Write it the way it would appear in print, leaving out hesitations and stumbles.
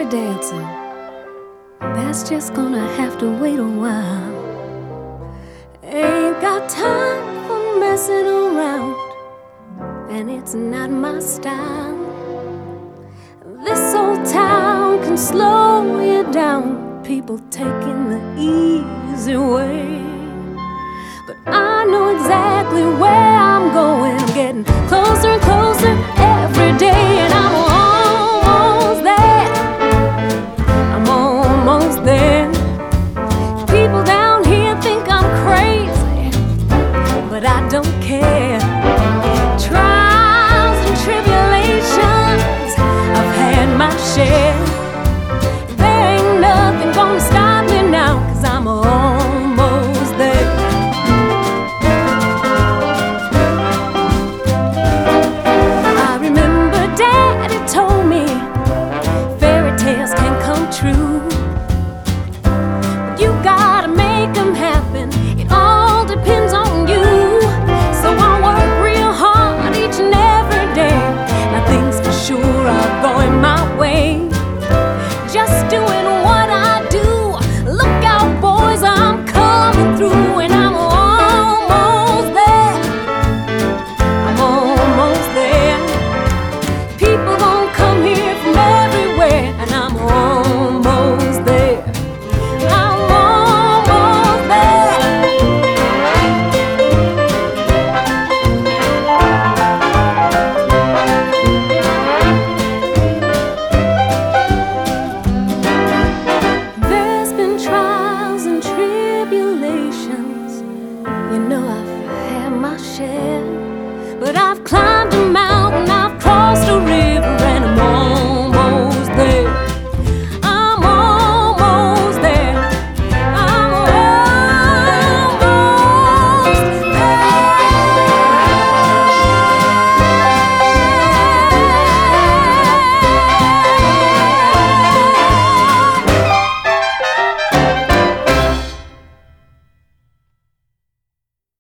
dancing. That's just gonna have to wait a while. Ain't got time for messing around, and it's not my style. This old town can slow you down, people taking the easy way. But I know exactly where I'm going. I'm getting closer and closer every day, and I'm almost there. I'm almost there. People down here think I'm crazy, but I don't care. Trials and tribulations, I've had my share. There ain't nothing gonna stop me now, 'cause I'm almost there. I remember Daddy told me